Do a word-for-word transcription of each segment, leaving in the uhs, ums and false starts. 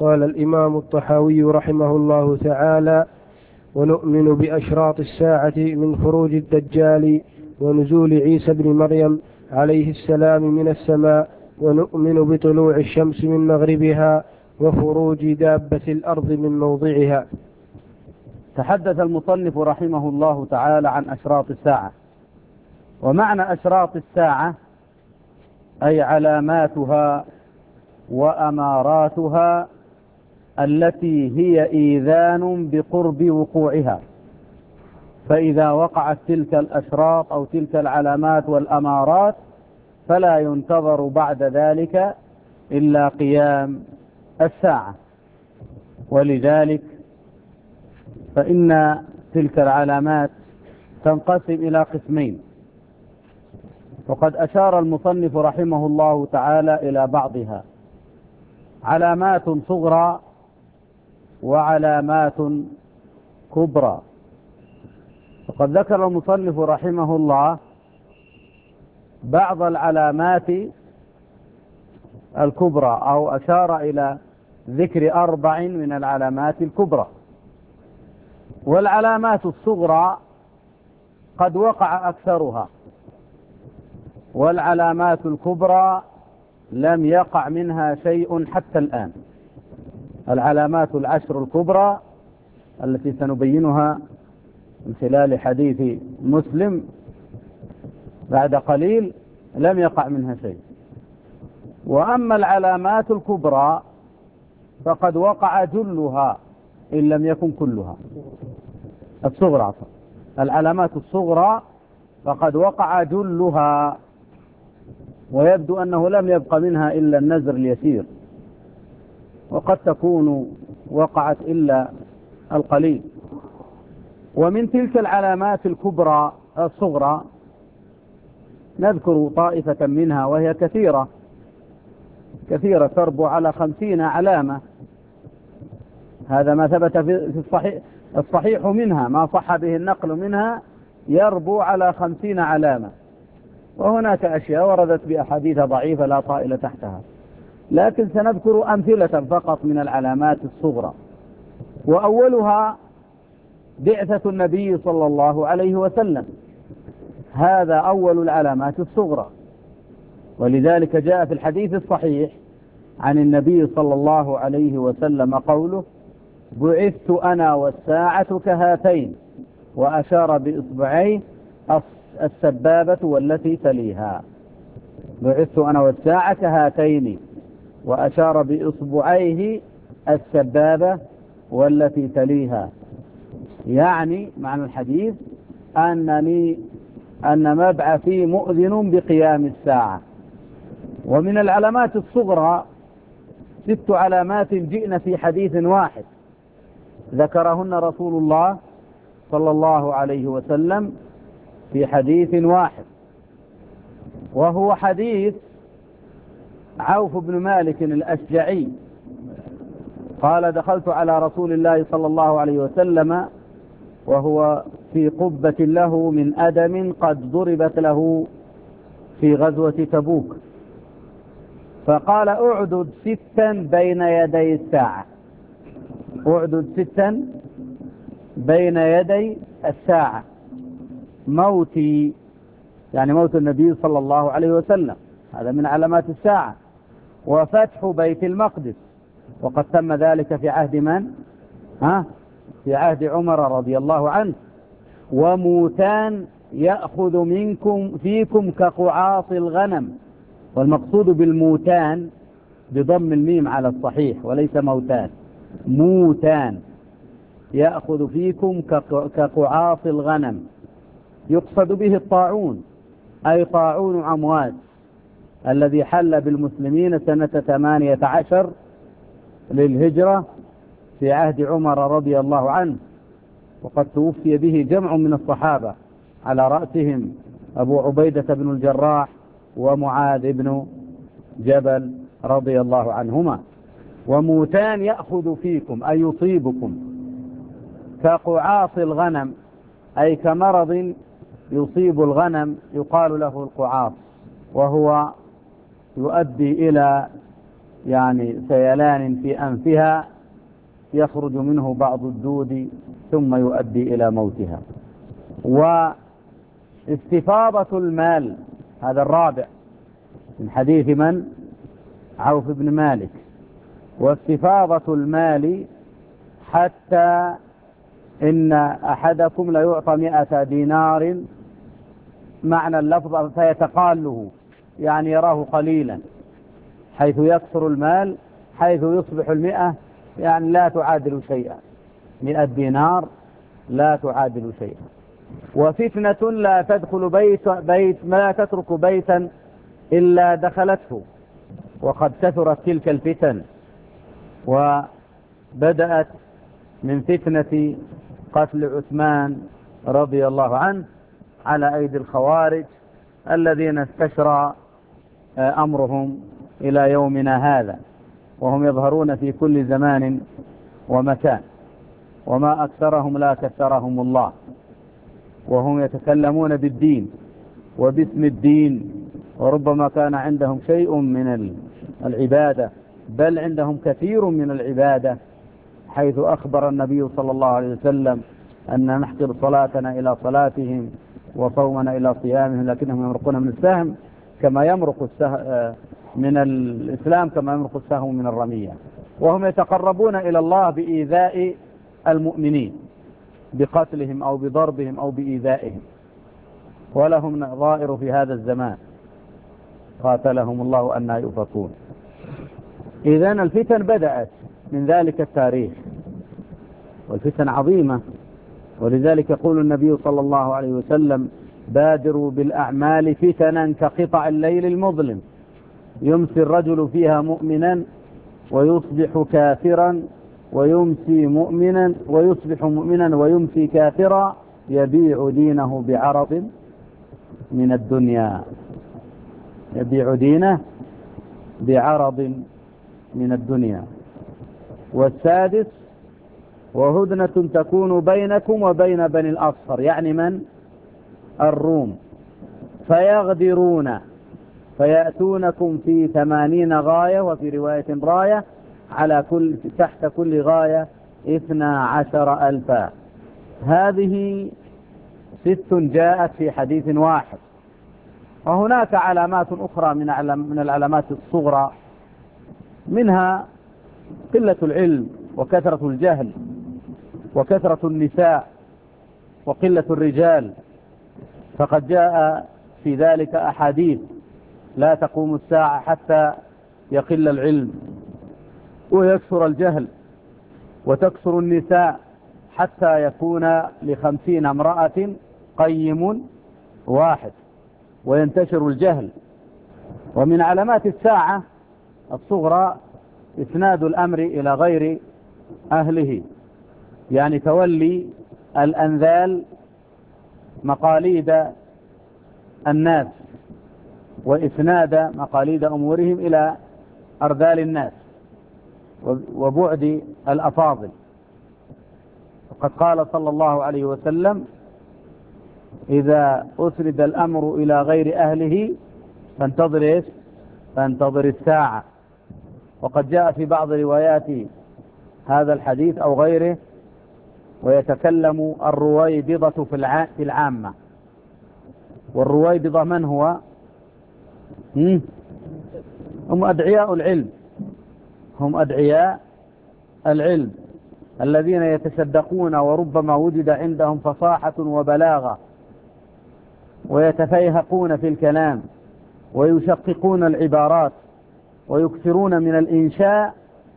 قال الإمام الطحاوي رحمه الله تعالى: ونؤمن بأشراط الساعة من خروج الدجال ونزول عيسى بن مريم عليه السلام من السماء، ونؤمن بطلوع الشمس من مغربها وخروج دابة الأرض من موضعها. تحدث المصنف رحمه الله تعالى عن أشراط الساعة. ومعنى أشراط الساعة أي علاماتها وأماراتها التي هي إيذان بقرب وقوعها، فإذا وقعت تلك الأشراط أو تلك العلامات والأمارات فلا ينتظر بعد ذلك إلا قيام الساعة. ولذلك فإن تلك العلامات تنقسم إلى قسمين، وقد أشار المصنف رحمه الله تعالى إلى بعضها: علامات صغرى وعلامات كبرى. وقد ذكر المصنف رحمه الله بعض العلامات الكبرى، أو أشار إلى ذكر أربع من العلامات الكبرى. والعلامات الصغرى قد وقع أكثرها، والعلامات الكبرى لم يقع منها شيء حتى الآن. العلامات العشر الكبرى التي سنبينها من خلال حديث مسلم بعد قليل لم يقع منها شيء. وأما العلامات الكبرى فقد وقع جلها إن لم يكن كلها. الصغرى العلامات الصغرى فقد وقع جلها، ويبدو أنه لم يبق منها إلا النزر اليسير، وقد تكون وقعت إلا القليل. ومن تلك العلامات الكبرى الصغرى نذكر طائفة منها، وهي كثيرة كثيرة تربو على خمسين علامة. هذا ما ثبت في الصحيح, الصحيح منها، ما صح به النقل منها يربو على خمسين علامة. وهناك أشياء وردت بأحاديث ضعيفة لا طائل تحتها، لكن سنذكر أمثلة فقط من العلامات الصغرى. وأولها بعثة النبي صلى الله عليه وسلم، هذا أول العلامات الصغرى. ولذلك جاء في الحديث الصحيح عن النبي صلى الله عليه وسلم قوله: بعثت أنا والساعة كهاتين، وأشار بإصبعيه السبابة والتي تليها. بعثت أنا والساعة كهاتين، وأشار بإصبعيه السبابة والتي تليها. يعني معنى الحديث أنني أن مبعثي مؤذن بقيام الساعة. ومن العلامات الصغرى ست علامات جئن في حديث واحد ذكرهن رسول الله صلى الله عليه وسلم في حديث واحد، وهو حديث عوف بن مالك الأشجعي قال: دخلت على رسول الله صلى الله عليه وسلم وهو في قبة له من أدم قد ضربت له في غزوة تبوك، فقال: اعدد ستا بين يدي الساعة، اعدد ستا بين يدي الساعة: موتي، يعني موت النبي صلى الله عليه وسلم، هذا من علامات الساعة. وفتح بيت المقدس، وقد تم ذلك في عهد من؟ ها؟ في عهد عمر رضي الله عنه. وموتان يأخذ منكم فيكم كقعاص الغنم، والمقصود بالموتان بضم الميم على الصحيح وليس موتان، موتان يأخذ فيكم كقعاص الغنم، يقصد به الطاعون، أي طاعون أمواس الذي حل بالمسلمين سنة ثمانية عشر للهجرة في عهد عمر رضي الله عنه، وقد توفي به جمع من الصحابة على رأسهم أبو عبيدة بن الجراح ومعاذ بن جبل رضي الله عنهما. وموتان يأخذ فيكم أي يصيبكم كقعاص الغنم، أي كمرض يصيب الغنم يقال له القعاص، وهو يؤدي إلى يعني سيلان في أنفها يخرج منه بعض الدود ثم يؤدي إلى موتها. واستفاضة المال، هذا الرابع من حديث من؟ عوف بن مالك. واستفاضة المال حتى إن أحدكم ليعطى مئة دينار، معنى اللفظ فيتقاله، يعني يراه قليلا، حيث يكثر المال، حيث يصبح المئة يعني لا تعادل شيئا، مئة دينار لا تعادل شيئا. وفتنة لا تدخل بيت, بيت ما تترك بيتا إلا دخلته، وقد كثرت تلك الفتن، وبدأت من فتنة قتل عثمان رضي الله عنه على أيدي الخوارج الذين استشرى أمرهم إلى يومنا هذا، وهم يظهرون في كل زمان ومكان، وما أكثرهم لا كثرهم الله، وهم يتكلمون بالدين وباسم الدين، وربما كان عندهم شيء من العبادة، بل عندهم كثير من العبادة، حيث أخبر النبي صلى الله عليه وسلم أن نحقر صلاتنا إلى صلاتهم وصومنا إلى صيامهم، لكنهم يمرقون من السهم كما يمرق السهم من الإسلام، كما يمرق السهم من الرمية. وهم يتقربون إلى الله بإيذاء المؤمنين، بقتلهم أو بضربهم أو بإيذائهم، ولهم نظائر في هذا الزمان قاتلهم الله أن يؤفكون. إذن الفتن بدأت من ذلك التاريخ، والفتن عظيمة، ولذلك يقول النبي صلى الله عليه وسلم: بادروا بالأعمال فتنا كقطع الليل المظلم، يمسي الرجل فيها مؤمنا ويصبح كافرا، ويمسي مؤمنا ويصبح مؤمنا ويمسي كافرا، يبيع دينه بعرض من الدنيا، يبيع دينه بعرض من الدنيا. والسادس: وهدنة تكون بينكم وبين بني الأصفر، يعني من؟ الروم، فيغدرون فيأتونكم في ثمانين غاية، وفي رواية راية، على كل تحت كل غاية اثنا عشر ألفا. هذه ست جاءت في حديث واحد. وهناك علامات أخرى من العلامات الصغرى، منها قلة العلم وكثرة الجهل وكثرة النساء وقلة الرجال، فقد جاء في ذلك أحاديث: لا تقوم الساعة حتى يقل العلم ويكثر الجهل وتكثر النساء، حتى يكون لخمسين امرأة قيم واحد وينتشر الجهل. ومن علامات الساعة الصغرى إسناد الأمر إلى غير أهله، يعني تولي الأنذال مقاليد الناس، وإسناد مقاليد أمورهم إلى أرذال الناس وبعد الأفاضل. وقد قال صلى الله عليه وسلم: إذا أسرد الأمر إلى غير أهله فانتظر إيش؟ فانتظر الساعة. وقد جاء في بعض روايات هذا الحديث أو غيره: ويتكلم الرويبضة في العامة. والرويبضة من هو؟ هم أدعياء العلم، هم أدعياء العلم الذين يتصدقون، وربما وجد عندهم فصاحة وبلاغة، ويتفيهقون في الكلام ويشققون العبارات ويكثرون من الإنشاء،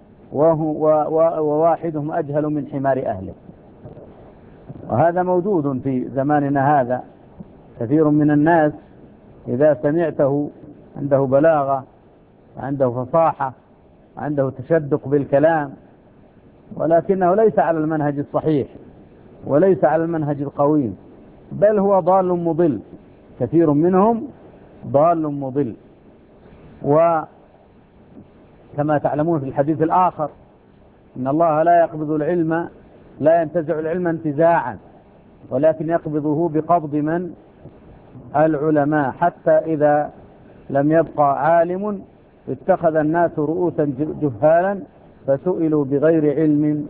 وواحدهم أجهل من حمار أهله. وهذا موجود في زماننا هذا. كثير من الناس إذا سمعته عنده بلاغة، عنده فصاحة، عنده تشدق بالكلام، ولكنه ليس على المنهج الصحيح وليس على المنهج القويم، بل هو ضال مضل. كثير منهم ضال مضل. وكما تعلمون في الحديث الآخر: إن الله لا يقبض العلم، لا ينتزع العلم انتزاعا، ولكن يقبضه بقبض من؟ العلماء، حتى إذا لم يبقى عالم اتخذ الناس رؤوسا جهالا فسئلوا بغير علم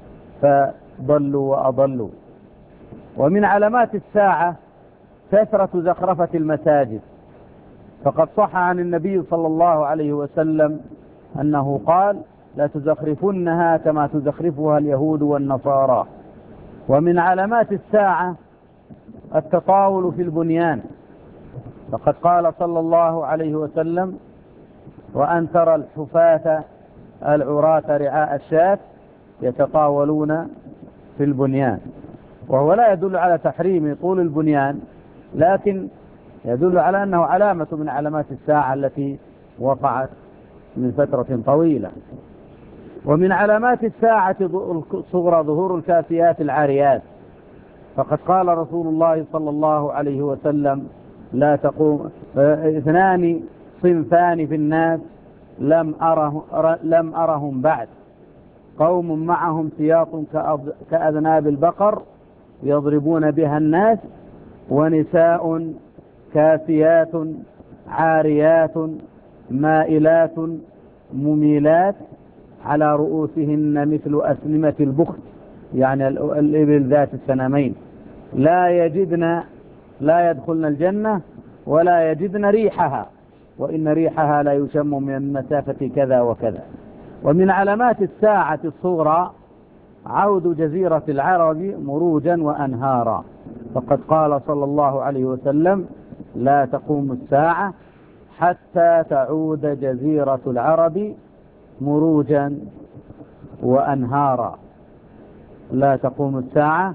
فضلوا وأضلوا. ومن علامات الساعة كثرة زخرفة المساجد، فقد صح عن النبي صلى الله عليه وسلم أنه قال: لا تزخرفنها كما تزخرفها اليهود والنصارى. ومن علامات الساعة التطاول في البنيان، فقد قال صلى الله عليه وسلم: وأن ترى الحفاة العراة رعاء الشاة يتطاولون في البنيان. وهو لا يدل على تحريم طول البنيان، لكن يدل على أنه علامة من علامات الساعة التي وقعت من فترة طويلة. ومن علامات الساعة الصغرى ظهور الكاسيات العاريات، فقد قال رسول الله صلى الله عليه وسلم: لا تقوم اثنان صنفان في الناس لم أره لم أرهم بعد، قوم معهم سياط كأذناب البقر يضربون بها الناس، ونساء كاسيات عاريات مائلات مميلات على رؤوسهن مثل أسنمة البخت، يعني الإبل ذات السنامين، لا يجدن لا يدخلن الجنة ولا يجدن ريحها، وإن ريحها لا يشم من مسافة كذا وكذا. ومن علامات الساعة الصغرى عود جزيرة العرب مروجا وأنهارا، فقد قال صلى الله عليه وسلم: لا تقوم الساعة حتى تعود جزيرة العرب مروجا وأنهارا. لا تقوم الساعة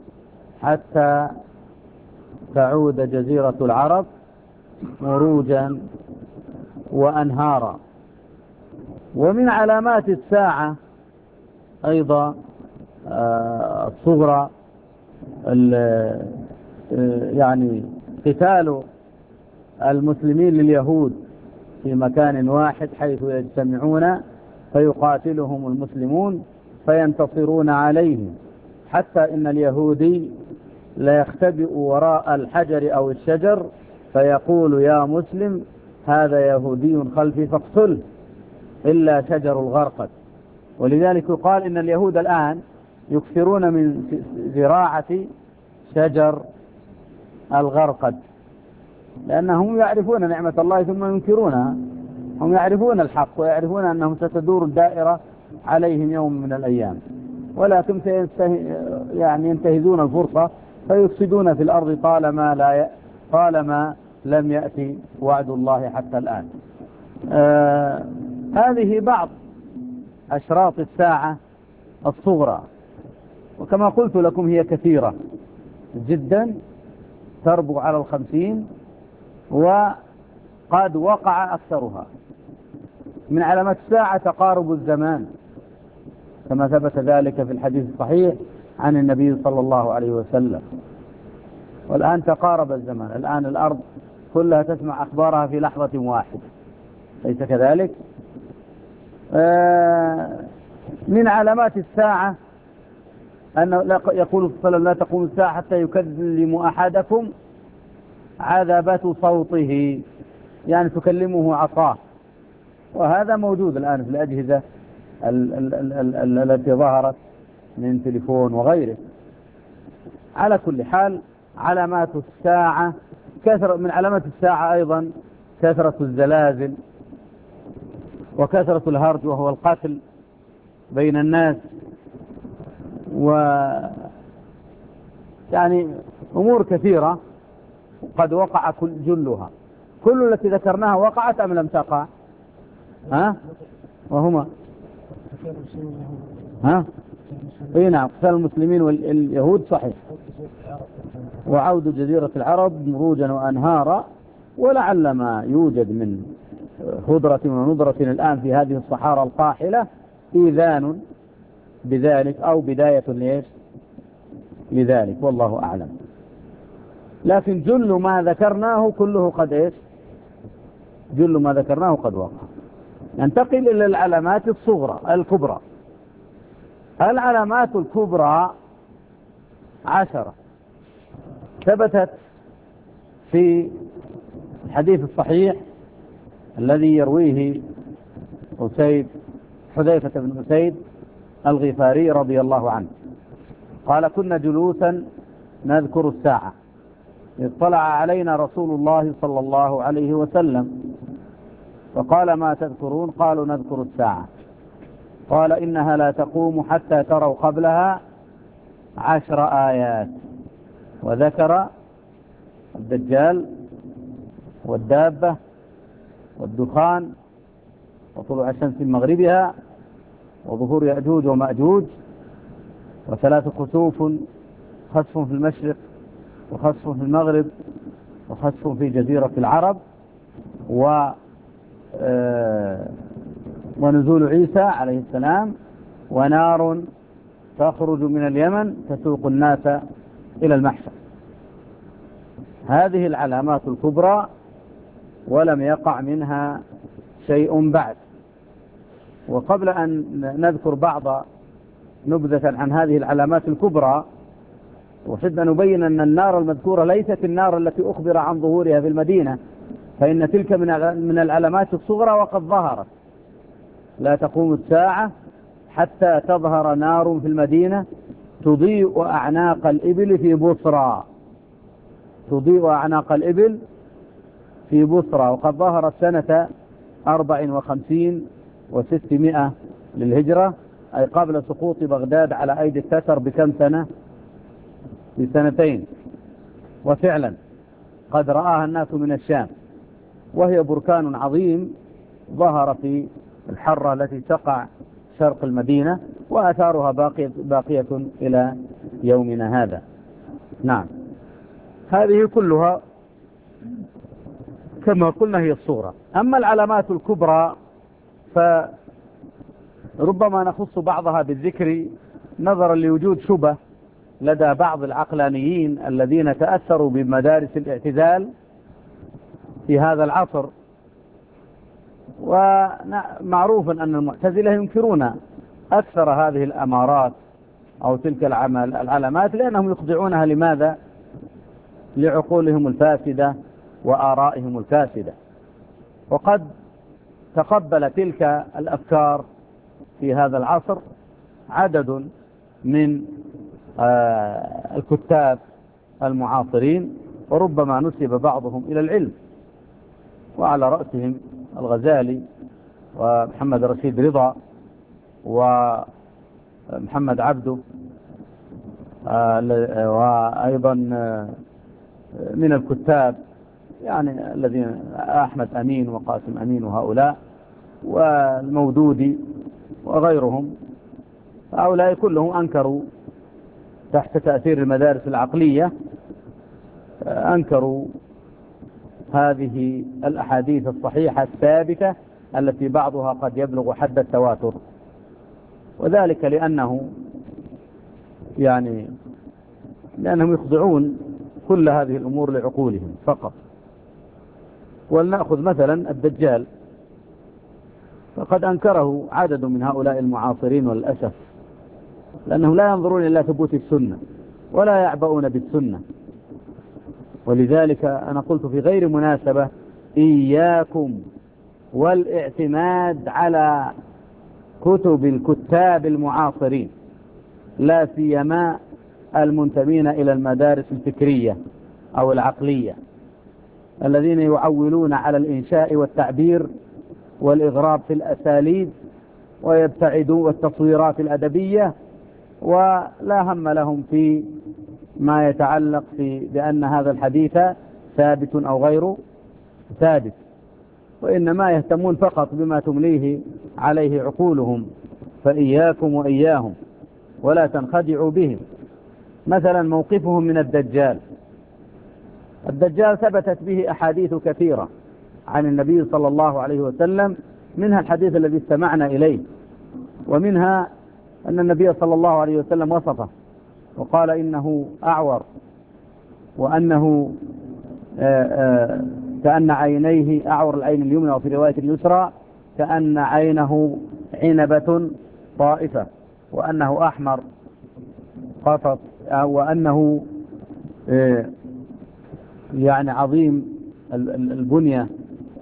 حتى تعود جزيرة العرب مروجا وأنهارا. ومن علامات الساعة أيضا الصغرى يعني قتال المسلمين لليهود في مكان واحد حيث يجتمعون فيقاتلهم المسلمون فينتصرون عليهم، حتى إن اليهودي لا يختبئ وراء الحجر أو الشجر فيقول: يا مسلم هذا يهودي خلفي فاقتله، إلا شجر الغرقد. ولذلك يقال إن اليهود الآن يكثرون من زراعة شجر الغرقد، لأنهم يعرفون نعمة الله ثم ينكرونها. هم يعرفون الحق ويعرفون أنهم ستدور الدائرة عليهم يوم من الأيام، ولكن يعني ينتهزون الفرصة فيفسدون في الأرض طالما, لا ي... طالما لم يأتي وعد الله حتى الآن. آه... هذه بعض أشراط الساعة الصغرى، وكما قلت لكم هي كثيرة جدا تربو على الخمسين، وقد وقع أكثرها. من علامات الساعة تقارب الزمان، كما ثبت ذلك في الحديث الصحيح عن النبي صلى الله عليه وسلم. والآن تقارب الزمان، الآن الأرض كلها تسمع أخبارها في لحظة واحدة، ليس كذلك؟ من علامات الساعة أنه يقول صلى الله عليه وسلم: لا تقوم الساعة حتى يكلم أحدكم عذبة صوته، يعني تكلمه عصاه. وهذا موجود الآن في الأجهزة التي ظهرت من تليفون وغيره. على كل حال علامات الساعة كثرة. من علامات الساعة أيضا كثرة الزلازل وكثرة الهرج وهو القتل بين الناس، و يعني أمور كثيرة قد وقع كل جلها. كل التي ذكرناها وقعت أم لم تقع؟ ها؟ وهما ها؟ اي نعم، قتال المسلمين واليهود صحيح، وعود جزيرة العرب مروجا وأنهارا. ولعل ما يوجد من خضرة ونضرة الآن في هذه الصحارى القاحلة إيذان بذلك أو بداية ليش لذلك، والله أعلم. لكن جل ما ذكرناه كله قد إيش جل ما ذكرناه قد وقع. ننتقل إلى العلامات الصغرى الكبرى. العلامات الكبرى عشرة ثبتت في الحديث الصحيح الذي يرويه أسيد حذيفة بن أسيد الغفاري رضي الله عنه قال: كنا جلوسا نذكر الساعة إذ طلع علينا رسول الله صلى الله عليه وسلم فقال: ما تذكرون؟ قالوا: نذكر الساعة. قال: إنها لا تقوم حتى تروا قبلها عشر آيات. وذكر الدجال والدابة والدخان وطلوع الشمس من مغربها وظهور يأجوج ومأجوج وثلاث خسوف: خسف في المشرق وخسف في المغرب وخسف في جزيرة العرب و ونزول عيسى عليه السلام ونار تخرج من اليمن تسوق الناس إلى المحشر. هذه العلامات الكبرى ولم يقع منها شيء بعد. وقبل أن نذكر بعض نبذة عن هذه العلامات الكبرى أحب أن نبين أن النار المذكورة ليست النار التي أخبر عن ظهورها في المدينة، فإن تلك من العلامات الصغرى وقد ظهرت. لا تقوم الساعة حتى تظهر نار في المدينة تضيء أعناق الإبل في بصرى تضيء أعناق الإبل في بصرى وقد ظهرت سنة أربع وخمسين وستمائة للهجرة، أي قبل سقوط بغداد على أيدي التتر بكم سنة؟ بسنتين. وفعلا قد رآها الناس من الشام، وهي بركان عظيم ظهر في الحرة التي تقع شرق المدينة، وآثارها باقية, باقية إلى يومنا هذا. نعم، هذه كلها كما قلنا هي الصورة. أما العلامات الكبرى فربما نخص بعضها بالذكر نظرا لوجود شبه لدى بعض العقلانيين الذين تأثروا بمدارس الاعتزال في هذا العصر. ومعروف أن المعتزلة ينكرون أكثر هذه الأمارات أو تلك العلامات لأنهم يخضعونها لماذا؟ لعقولهم الفاسدة وآرائهم الفاسدة. وقد تقبل تلك الأفكار في هذا العصر عدد من الكتاب المعاصرين، وربما نسب بعضهم إلى العلم، وعلى رأسهم الغزالي ومحمد رشيد رضا ومحمد عبده، وأيضا من الكتاب يعني الذين أحمد أمين وقاسم أمين وهؤلاء والمودودي وغيرهم. هؤلاء كلهم أنكروا تحت تأثير المدارس العقلية، أنكروا هذه الأحاديث الصحيحة الثابتة التي بعضها قد يبلغ حد التواتر، وذلك لأنه يعني لأنهم يخضعون كل هذه الأمور لعقولهم فقط. ولنأخذ مثلا الدجال، فقد أنكره عدد من هؤلاء المعاصرين والأسف، لأنهم لا ينظرون إلى ثبوت السنة ولا يعبؤون بالسنة. ولذلك أنا قلت في غير مناسبة: إياكم والاعتماد على كتب الكتاب المعاصرين، لا سيما المنتمين إلى المدارس الفكرية أو العقلية، الذين يعولون على الإنشاء والتعبير والإغراب في الأساليب ويبتعدون والتصويرات الأدبية، ولا هم لهم في ما يتعلق في بأن هذا الحديث ثابت أو غير ثابت، وإنما يهتمون فقط بما تمليه عليه عقولهم. فإياكم وإياهم ولا تنخدعوا بهم. مثلا موقفهم من الدجال. الدجال ثبتت به أحاديث كثيرة عن النبي صلى الله عليه وسلم، منها الحديث الذي استمعنا إليه، ومنها أن النبي صلى الله عليه وسلم وصفه وقال إنه أعور، وأنه آآ آآ كأن عينيه أعور العين اليمنى، وفي رواية اليسرى كأن عينه عنبة طائفة، وأنه أحمر قطط، وأنه يعني عظيم البنية.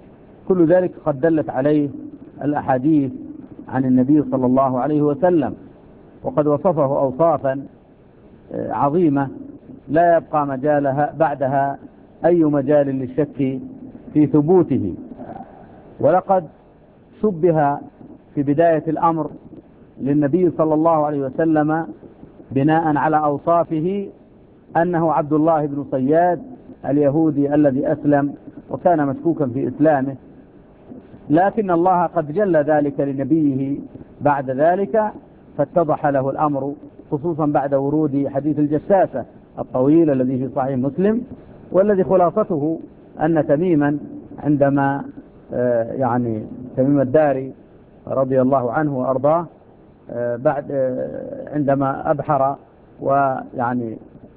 وكل ذلك قد دلت عليه الأحاديث عن النبي صلى الله عليه وسلم، وقد وصفه أوصافا عظيمة لا يبقى مجالها بعدها أي مجال للشك في ثبوته. ولقد شبه في بداية الأمر للنبي صلى الله عليه وسلم بناء على أوصافه أنه عبد الله بن صياد اليهودي الذي أسلم وكان مشكوكا في إسلامه، لكن الله قد جل ذلك لنبيه بعد ذلك فاتضح له الأمر، خصوصا بعد ورود حديث الجساسة الطويل الذي في صحيح مسلم، والذي خلاصته أن تميما عندما يعني تميم الداري رضي الله عنه وأرضاه بعد عندما أبحر ويعني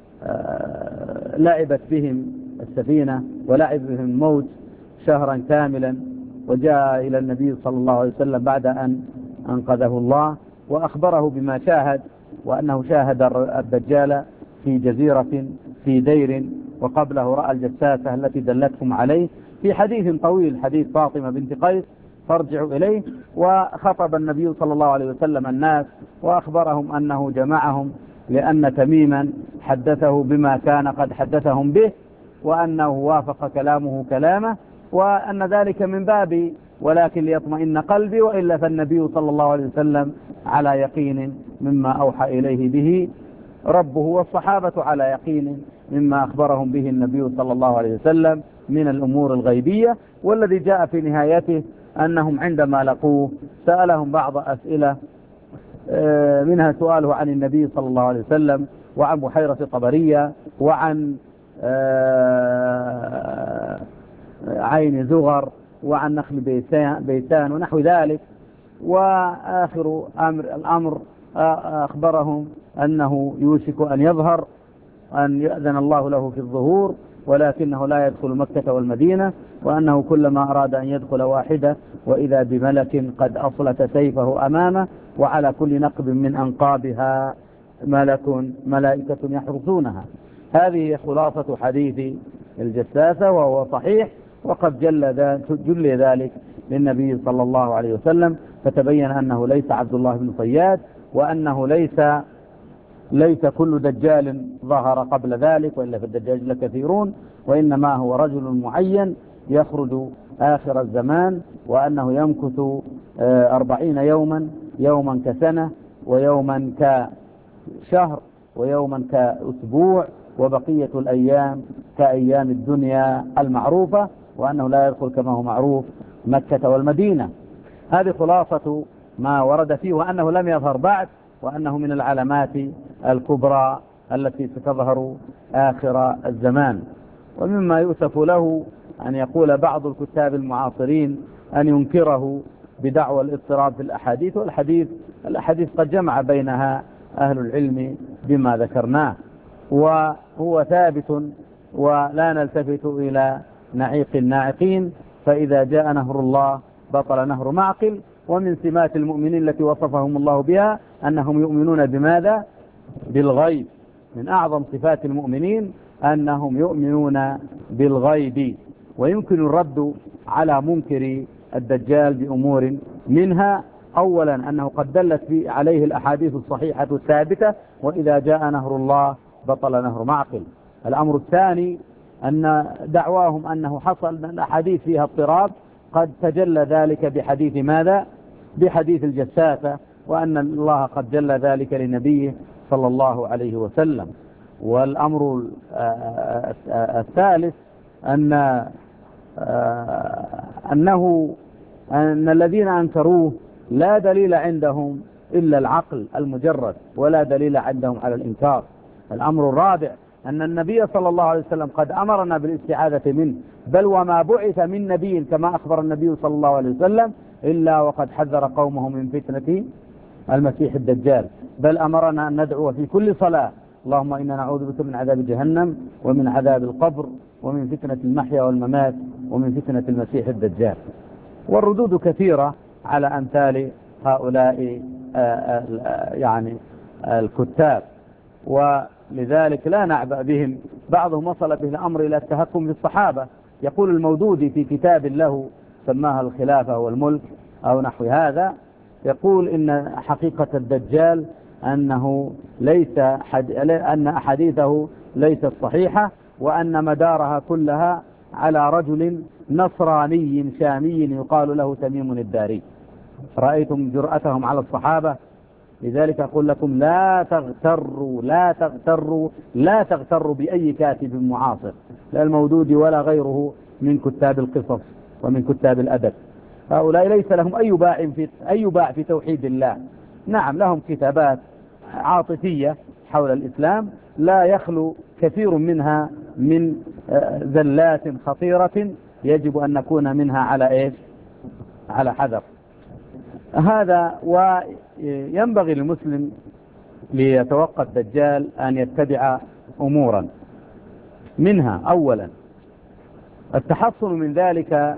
لعبت بهم السفينة ولعب بهم الموت شهرا كاملا، وجاء إلى النبي صلى الله عليه وسلم بعد أن أنقذه الله وأخبره بما شاهد، وأنه شاهد الدجال في جزيرة في دير، وقبله رأى الجساسة التي دلتهم عليه في حديث طويل، حديث فاطمة بنت قيس، فارجعوا إليه. وخطب النبي صلى الله عليه وسلم الناس وأخبرهم أنه جمعهم لأن تميما حدثه بما كان قد حدثهم به، وأنه وافق كلامه كلامه، وأن ذلك من باب ولكن ليطمئن قلبي، وإلا فالنبي صلى الله عليه وسلم على يقين مما أوحى إليه به ربه، والصحابة على يقين مما أخبرهم به النبي صلى الله عليه وسلم من الأمور الغيبية. والذي جاء في نهايته أنهم عندما لقوه سألهم بعض أسئلة، منها سؤاله عن النبي صلى الله عليه وسلم، وعن بحيرة طبرية، وعن عين زغر، وعن نخل بيسان ونحو ذلك. وآخر أمر الأمر أخبرهم أنه يوشك أن يظهر، أن يأذن الله له في الظهور، ولكنه لا يدخل مكة والمدينة، وأنه كلما أراد أن يدخل واحدة وإذا بملك قد أصلت سيفه أمامه، وعلى كل نقب من أنقابها ملك ملائكة يحرسونها. هذه خلاصة حديث الجساسة، وهو صحيح، وقد جل, جل ذلك للنبي صلى الله عليه وسلم، فتبين أنه ليس عبد الله بن صياد، وأنه ليس ليس كل دجال ظهر قبل ذلك، وإلا في الدجاج لكثيرون، وإنما هو رجل معين يخرج آخر الزمان، وأنه يمكث أربعين يوما، يوما كسنة، ويوما كشهر، ويوما كأسبوع، وبقية الأيام كأيام الدنيا المعروفة، وأنه لا يدخل كما هو معروف مكة والمدينة. هذه خلاصة ما ورد فيه، وأنه لم يظهر بعد، وأنه من العلامات الكبرى التي ستظهر آخر الزمان. ومما يؤسف له أن يقول بعض الكتاب المعاصرين أن ينكره بدعوى الاضطراب في الأحاديث، والحديث الأحاديث قد جمع بينها أهل العلم بما ذكرناه، وهو ثابت، ولا نلتفت إلى نعيق الناعقين، فإذا جاء نهر الله بطل نهر معقل. ومن سمات المؤمنين التي وصفهم الله بها أنهم يؤمنون بماذا؟ بالغيب. من أعظم صفات المؤمنين أنهم يؤمنون بالغيب. ويمكن الرد على منكر الدجال بأمور، منها أولا أنه قد دلت عليه الأحاديث الصحيحة الثابتة، وإذا جاء نهر الله بطل نهر معقل. الأمر الثاني أن دعواهم أنه حصل الأحاديث فيها اضطراب قد تجلى ذلك بحديث ماذا؟ بحديث الجساسة، وأن الله قد جلى ذلك لنبيه صلى الله عليه وسلم. والأمر الثالث أن أنه أن الذين أنكروه لا دليل عندهم إلا العقل المجرد، ولا دليل عندهم على الإنكار. الأمر الرابع أن النبي صلى الله عليه وسلم قد أمرنا بالاستعاذة منه، بل وما بعث من نبي كما أخبر النبي صلى الله عليه وسلم إلا وقد حذر قومه من فتنة المسيح الدجال، بل أمرنا أن ندعو في كل صلاة اللهم إنا نعوذ بك من عذاب جهنم، ومن عذاب القبر، ومن فتنة المحيا والممات، ومن فتنة المسيح الدجال. والردود كثيرة على أمثال هؤلاء يعني الكتاب، ولذلك لا نعبأ بهم. بعضهم وصل به الأمر إلى التهكم بالصحابة. يقول المودودي في كتاب له سماها الخلافة والملك أو نحو هذا، يقول إن حقيقة الدجال أنه ليس حد... أن أحاديثه ليست صحيحة، وأن مدارها كلها على رجل نصراني شامي يقال له تميم الداري. رأيتم جرأتهم على الصحابة، لذلك أقول لكم لا تغتروا لا تغتروا لا تغتروا بأي كاتب معاصر، لا المودود ولا غيره من كتاب القصص ومن كتاب الأدب. هؤلاء ليس لهم أي باع في أي باع في توحيد الله. نعم لهم كتابات عاطفية حول الإسلام لا يخلو كثير منها من زلات خطيرة يجب أن نكون منها على إيش؟ على حذر. هذا وينبغي للمسلم ليتوقع الدجال أن يتبع أمورا، منها أولا التحصن من ذلك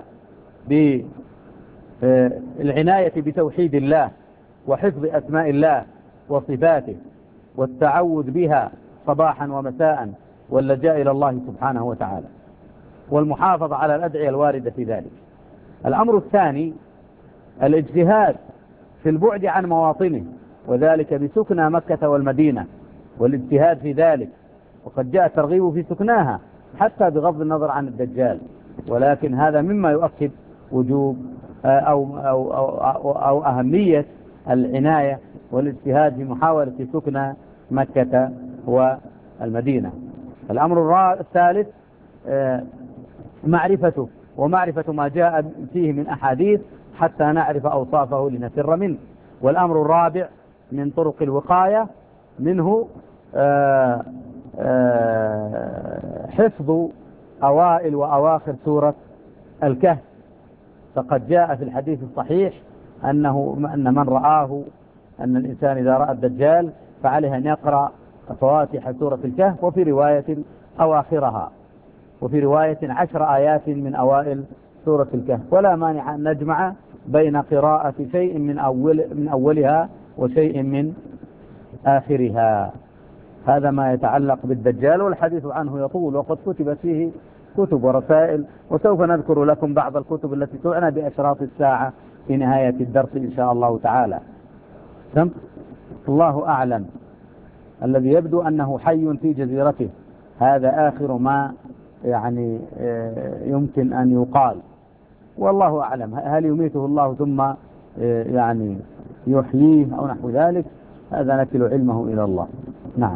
بالعناية بتوحيد الله وحفظ أسماء الله وصفاته والتعوذ بها صباحا ومساء واللجاء إلى الله سبحانه وتعالى، والمحافظة على الأدعية الواردة في ذلك. الأمر الثاني الاجتهاد في البعد عن مواطنه، وذلك بسكنى مكة والمدينة، والاجتهاد في ذلك، وقد جاء الترغيب في سكناها حتى بغض النظر عن الدجال، ولكن هذا مما يؤكد وجوب أو, أو, أو, أو, أو أهمية العناية والاجتهاد في محاولة سكنى مكة والمدينة. الأمر الثالث معرفته ومعرفة ما جاء فيه من أحاديث حتى نعرف أوصافه لنفر منه. والأمر الرابع من طرق الوقاية منه آآ آآ حفظ أوائل وأواخر سورة الكهف، فقد جاء في الحديث الصحيح أنه أن من رآه أن الإنسان إذا رأى الدجال فعليه أن يقرأ فواتح سورة الكهف، وفي رواية أواخرها، وفي رواية عشر آيات من أوائل سورة الكهف، ولا مانع أن نجمع بين قراءة شيء من أول من أولها وشيء من آخرها. هذا ما يتعلق بالدجال، والحديث عنه يطول وقد كتبت فيه كتب ورسائل، وسوف نذكر لكم بعض الكتب التي تعنى بأشراط الساعة في نهاية الدرس إن شاء الله تعالى. الله أعلم. الذي يبدو أنه حي في جزيرته، هذا آخر ما يعني يمكن أن يقال، والله أعلم. هل يميته الله ثم يعني يحييه أو نحو ذلك؟ هذا نكل علمه إلى الله. نعم.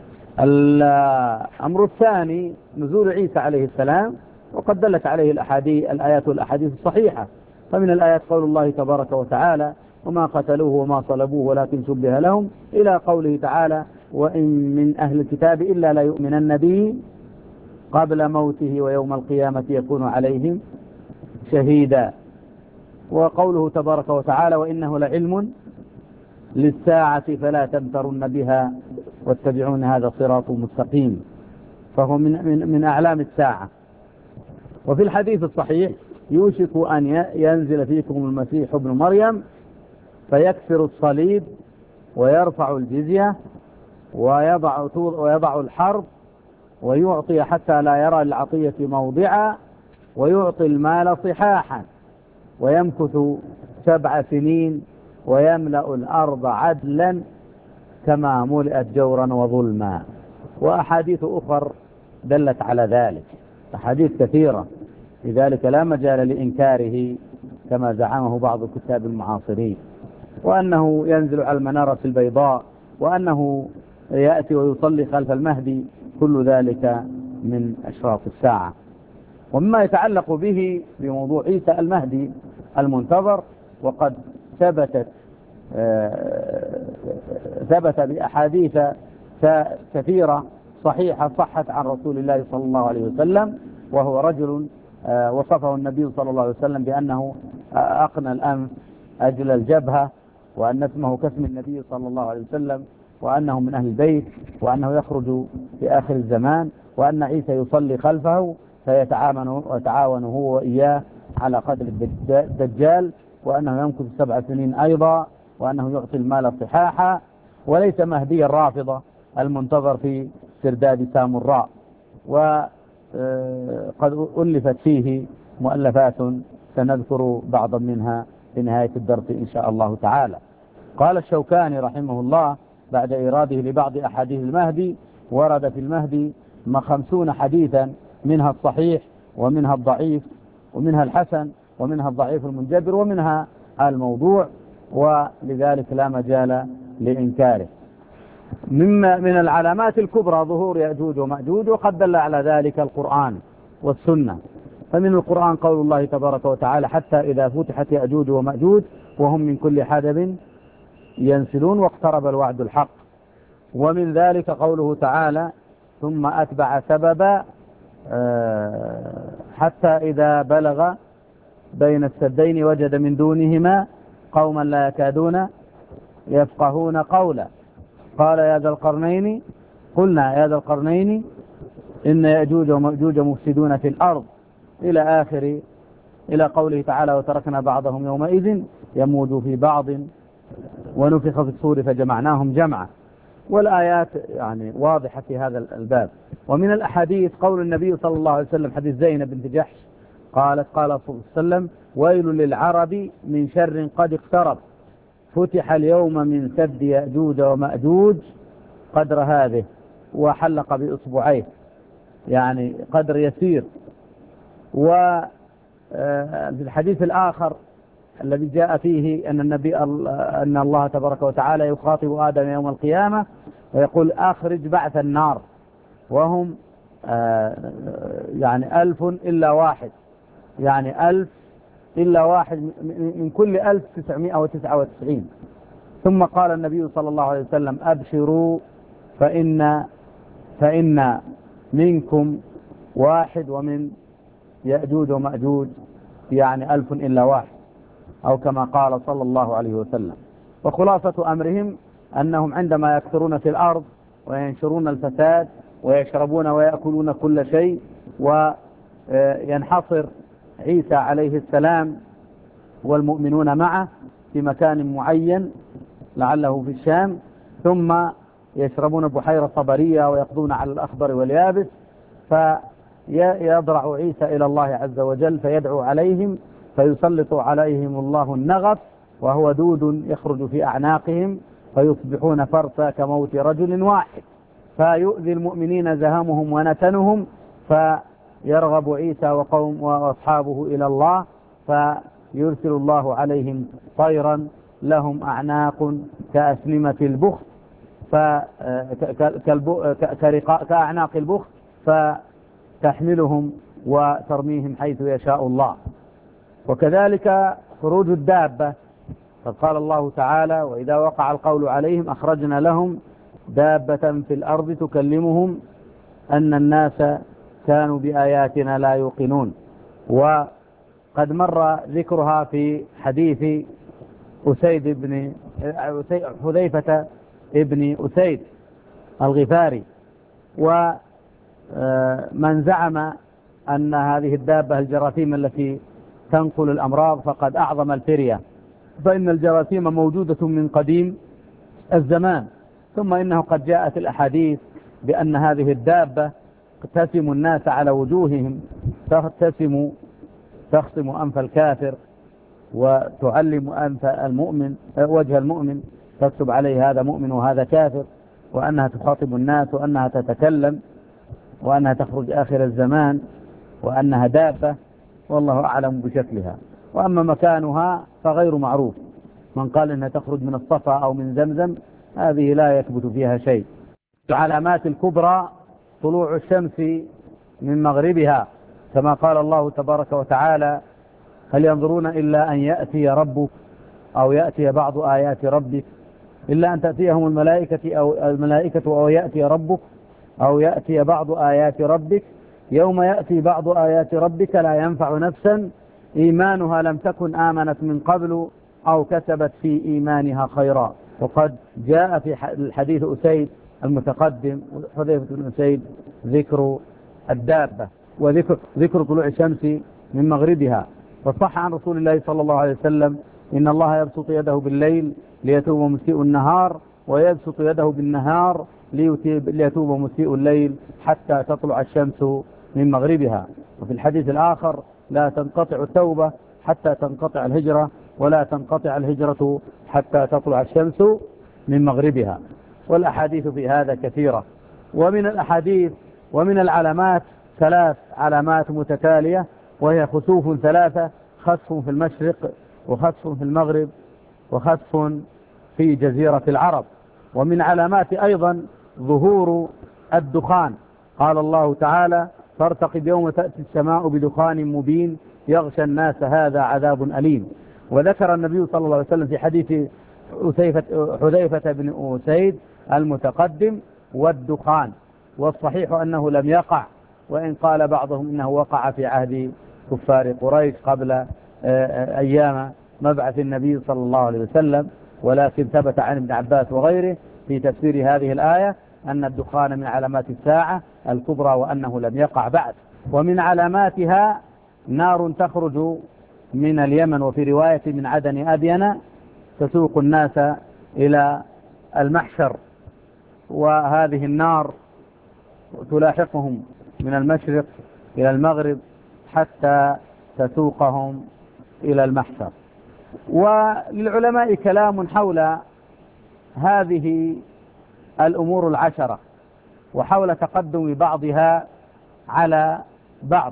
الأمر الثاني نزول عيسى عليه السلام، وقد دلت عليه الأحاديث الآيات والأحاديث الصحيحة. فمن الآيات قول الله تبارك وتعالى وما قتلوه وما صلبوه ولكن شبه لهم، إلى قوله تعالى وإن من أهل الكتاب إلا لا يؤمنن به قبل موته ويوم القيامة يكون عليهم شهيدا. وقوله تبارك وتعالى وإنه لعلم للساعة فلا تمترن بها واتبعون هذا صراط مستقيم، فهو من, من, من أعلام الساعة. وفي الحديث الصحيح يوشك أن ينزل فيكم المسيح ابن مريم فيكسر الصليب ويرفع الجزية ويضع, ويضع الحرب ويعطي حتى لا يرى العطية موضعا ويعطي المال صحاحا ويمكث سبع سنين ويملأ الأرض عدلا كما ملئت جورا وظلما. وأحاديث أخر دلت على ذلك، أحاديث كثيرة، لذلك لا مجال لإنكاره كما زعمه بعض الكتاب المعاصرين، وأنه ينزل على المنارة البيضاء، وأنه يأتي ويصلي خلف المهدي، كل ذلك من أشراط الساعة. ومما يتعلق به بموضوع عيسى المهدي المنتظر، وقد ثبتت ثبت بأحاديث كثيرة صحيحة صحت عن رسول الله صلى الله عليه وسلم، وهو رجل وصفه النبي صلى الله عليه وسلم بأنه أقنى الأنف أجل الجبهة، وأن اسمه كاسم النبي صلى الله عليه وسلم، وأنه من أهل البيت، وأنه يخرج في آخر الزمان، وأن عيسى يصلي خلفه فيتعاون ويتعاون هو وإياه على قدر الدجال، وأنه يمكث سبع سنين أيضا، وأنه يعطي المال صحاحا، وليس مهدي الرافضة المنتظر في سرداب سامراء. وقد ألفت فيه مؤلفات سنذكر بعضا منها في نهاية الدرس إن شاء الله تعالى. قال الشوكاني رحمه الله بعد إيراده لبعض أحاديث المهدي: ورد في المهدي خمسون حديثا، منها الصحيح ومنها الضعيف ومنها الحسن ومنها الضعيف المنجبر ومنها الموضوع، ولذلك لا مجال لإنكاره. مما من العلامات الكبرى ظهور يأجوج ومأجوج، وقد دل على ذلك القرآن والسنة. فمن القرآن قول الله تبارك وتعالى: حتى إذا فتحت يأجوج ومأجوج وهم من كل حدب ينسلون واقترب الوعد الحق. ومن ذلك قوله تعالى: ثم أتبع سببا حتى إذا بلغ بين السدين وجد من دونهما قوما لا يكادون يفقهون قولا قال يا ذا القرنين قلنا يا ذا القرنين إن يأجوج ومأجوج مفسدون في الأرض إلى آخر إلى قوله تعالى: وتركنا بعضهم يومئذ يموج في بعض ونفخ في الصور فجمعناهم جمعا. والآيات يعني واضحة في هذا الباب. ومن الأحاديث قول النبي صلى الله عليه وسلم حديث زينب بنت جحش قالت: قال صلى الله عليه وسلم: ويل للعرب من شر قد اقترب، فتح اليوم من سد يأجوج ومأجوج قدر هذه، وحلق بإصبعيه يعني قدر يسير. وفي الحديث الآخر الذي جاء فيه أن النبي أن الله تبارك وتعالى يخاطب آدم يوم القيامة ويقول: أخرج بعث النار وهم يعني ألف إلا واحد، يعني ألف إلا واحد من كل ألف تسعمائة وتسعة وتسعين. ثم قال النبي صلى الله عليه وسلم: أبشروا فإن فإن منكم واحد ومن يأجوج ومأجوج يعني ألف إلا واحد، أو كما قال صلى الله عليه وسلم. وخلاصة أمرهم أنهم عندما يكثرون في الأرض وينشرون الفساد ويشربون ويأكلون كل شيء، وينحصر عيسى عليه السلام والمؤمنون معه في مكان معين لعله في الشام، ثم يشربون بحيرة صبرية ويقضون على الأخضر واليابس، فيضرع عيسى إلى الله عز وجل فيدعو عليهم فيسلط عليهم الله النغف، وهو دود يخرج في أعناقهم فيصبحون فرسا كموت رجل واحد، فيؤذي المؤمنين زهمهم ونتنهم، فيرغب عيسى وقوم وأصحابه إلى الله، فيرسل الله عليهم طيرا لهم أعناق كأسلمة البخت كأعناق البخت فتحملهم وترميهم حيث يشاء الله. وكذلك خروج الدابة، قد قال الله تعالى: وإذا وقع القول عليهم أخرجنا لهم دابة في الأرض تكلمهم أن الناس كانوا بآياتنا لا يوقنون. وقد مر ذكرها في حديث أسيد بن حذيفة ابن أسيد الغفاري. ومن زعم أن هذه الدابة الجراثيم التي تنقل الأمراض فقد أعظم الفرية، فإن الجراثيم موجودة من قديم الزمان، ثم إنه قد جاءت الأحاديث بأن هذه الدابة تسم الناس على وجوههم، تختصم تخصم أنف الكافر وتعلم أنف المؤمن وجه المؤمن، تكتب عليه هذا مؤمن وهذا كافر، وأنها تخاطب الناس وأنها تتكلم وأنها تخرج آخر الزمان وأنها دابة، والله أعلم بشكلها. وأما مكانها فغير معروف، من قال إنها تخرج من الصفا أو من زمزم هذه لا يثبت فيها شيء. العلامات الكبرى طلوع الشمس من مغربها، كما قال الله تبارك وتعالى: هل ينظرون إلا أن يأتي ربك أو يأتي بعض آيات ربك إلا أن تأتيهم الملائكة أو الملائكة أو يأتي ربك أو يأتي بعض آيات ربك يوم يأتي بعض آيات ربك لا ينفع نفسا إيمانها لم تكن آمنت من قبل أو كسبت في إيمانها خيرا. وقد جاء في الحديث أسيد المتقدم حذيفة بن أسيد ذكر الدابة وذكر ذكر طلوع الشمس من مغربها. وصح عن رسول الله صلى الله عليه وسلم: إن الله يبسط يده بالليل ليتوب مسيء النهار، ويبسط يده بالنهار ليتوب مسيء الليل حتى تطلع الشمس من مغربها. وفي الحديث الآخر: لا تنقطع التوبة حتى تنقطع الهجرة، ولا تنقطع الهجرة حتى تطلع الشمس من مغربها. والأحاديث في هذا كثيرة. ومن الأحاديث ومن العلامات ثلاث علامات متتالية، وهي خسوف ثلاثة: خسف في المشرق، وخسف في المغرب، وخسف في جزيرة العرب. ومن علامات أيضا ظهور الدخان. قال الله تعالى: فارتقب يوم تأتي السماء بدخان مبين يغشى الناس هذا عذاب أليم. وذكر النبي صلى الله عليه وسلم في حديث حذيفة بن أسيد المتقدم والدخان، والصحيح أنه لم يقع، وإن قال بعضهم إنه وقع في عهد كفار قريش قبل أيام مبعث النبي صلى الله عليه وسلم، ولكن ثبت عن ابن عباس وغيره في تفسير هذه الآية أن الدخان من علامات الساعة الكبرى، وأنه لم يقع بعد. ومن علاماتها نار تخرج من اليمن، وفي رواية من عدن أدين، تسوق الناس إلى المحشر. وهذه النار تلاحقهم من المشرق إلى المغرب حتى تسوقهم إلى المحشر. وللعلماء كلام حول هذه الأمور العشرة، وحول تقدم بعضها على بعض.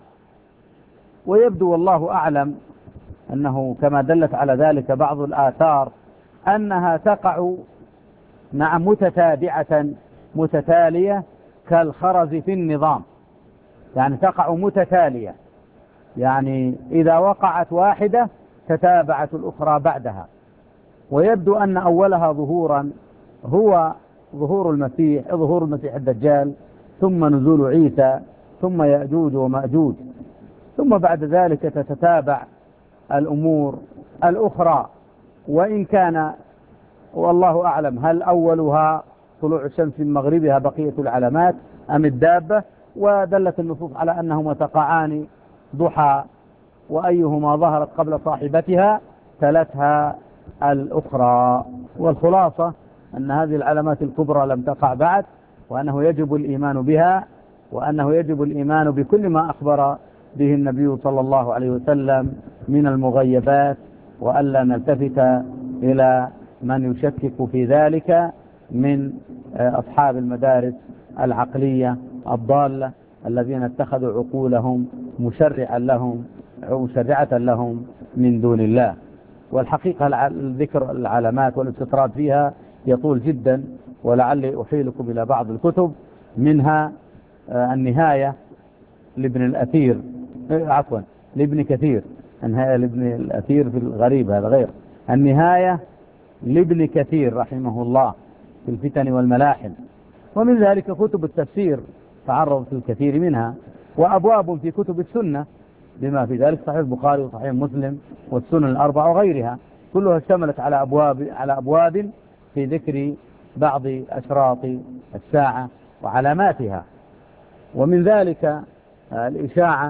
ويبدو والله أعلم أنه كما دلت على ذلك بعض الآثار أنها تقع نعم متتابعة متتالية كالخرز في النظام، يعني تقع متتالية، يعني إذا وقعت واحدة تتابعت الأخرى بعدها. ويبدو أن أولها ظهورا هو ظهور المسيح ظهور المسيح الدجال، ثم نزول عيسى، ثم يأجوج ومأجوج، ثم بعد ذلك تتتابع الأمور الأخرى. وإن كان والله أعلم هل أولها طلوع الشمس من مغربها بقية العلامات أم الدابة. ودلت النصوص على أنهما تقعان ضحى، وأيهما ظهرت قبل صاحبتها تلتها الأخرى. والخلاصة أن هذه العلامات الكبرى لم تقع بعد، وأنه يجب الإيمان بها، وأنه يجب الإيمان بكل ما أخبر به النبي صلى الله عليه وسلم من المغيبات، وألا نلتفت إلى من يشكك في ذلك من أصحاب المدارس العقلية الضالة الذين اتخذوا عقولهم مشرعا لهم مشرعة لهم من دون الله. والحقيقة ذكر العلامات والاستطراد فيها يطول جدا، ولعلي أحيلكم إلى بعض الكتب، منها النهاية لابن الأثير عفوا لابن كثير النهاية لابن الأثير في الغريب، هذا غير النهاية لابن كثير رحمه الله في الفتن والملاحم. ومن ذلك كتب التفسير تعرضت الكثير منها، وأبواب في كتب السنة بما في ذلك صحيح البخاري وصحيح مسلم والسنن الأربعة وغيرها، كلها اشتملت على أبواب على أبواب في ذكر بعض أشراط الساعة وعلاماتها. ومن ذلك الإشاعة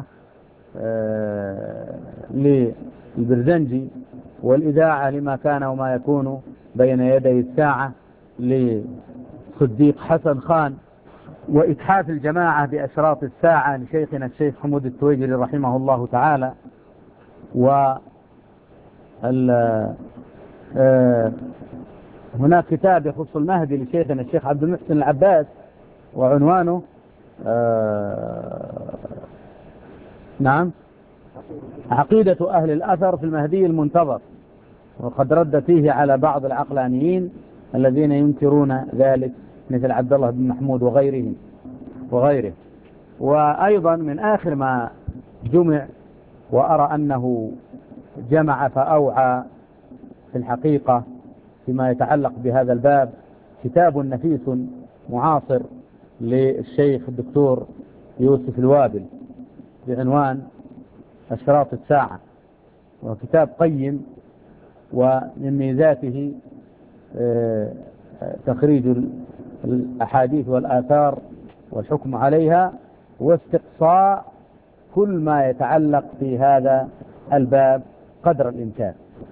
للبرزنجي، والإذاعة لما كان وما يكون بين يدي الساعة لصديق حسن خان، وإتحاف الجماعة بأشراط الساعة لشيخنا الشيخ حمود التويجري رحمه الله تعالى. و هناك كتاب يخص المهدي لشيخنا الشيخ عبد المحسن العباس، وعنوانه نعم عقيدة أهل الأثر في المهدي المنتظر، وقد رد فيه على بعض العقلانيين الذين ينكرون ذلك مثل عبد الله بن محمود وغيرهم وغيره. وأيضا من آخر ما جمع وأرى أنه جمع فأوعى في الحقيقة فيما يتعلق بهذا الباب كتاب نفيس معاصر للشيخ الدكتور يوسف الوابل بعنوان أشراط الساعة، وكتاب قيم. ومن ميزاته تخريج الأحاديث والآثار والحكم عليها، واستقصاء كل ما يتعلق في هذا الباب قدر الإمكان.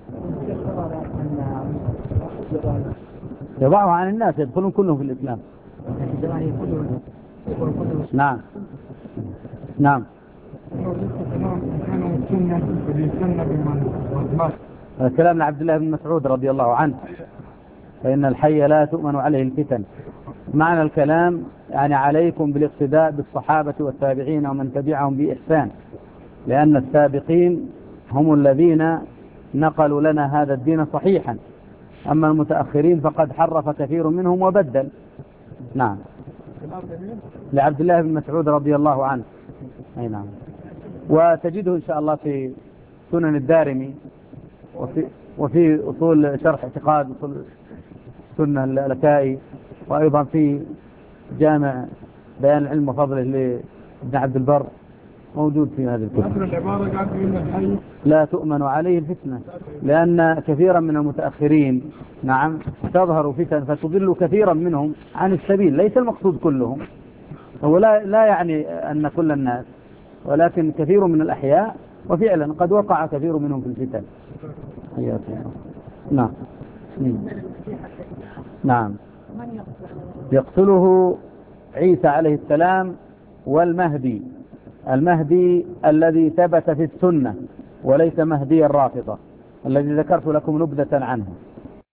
يضعه عن الناس يدخلون كلهم في الإسلام. نعم نعم كلام عبد الله بن مسعود رضي الله عنه، فإن الحي لا تؤمن عليه الفتن. معنى الكلام يعني عليكم بالاقتداء بالصحابة والتابعين ومن تبعهم بإحسان، لأن السابقين هم الذين نقلوا لنا هذا الدين صحيحا، أما المتأخرين فقد حرف كثير منهم وبدل. نعم، لعبد الله بن مسعود رضي الله عنه. أي نعم، وتجده إن شاء الله في سنن الدارمي، وفي, وفي أصول شرح اعتقاد أصول السنة اللكائي، وأيضا في جامع بيان العلم وفضله لابن عبد البر، موجود في هذه الكتب. لا تؤمن عليه الفتنة، لأن كثيرا من المتأخرين نعم تظهر فتن فتضل كثيرا منهم عن السبيل. ليس المقصود كلهم، هو لا, لا يعني أن كل الناس، ولكن كثير من الأحياء، وفعلا قد وقع كثير منهم في الفتن. نعم نعم يقتله عيسى عليه السلام والمهدي. المهدي الذي ثبت في السنة، وليس مهدي الرافضة الذي ذكرت لكم نبذة عنه.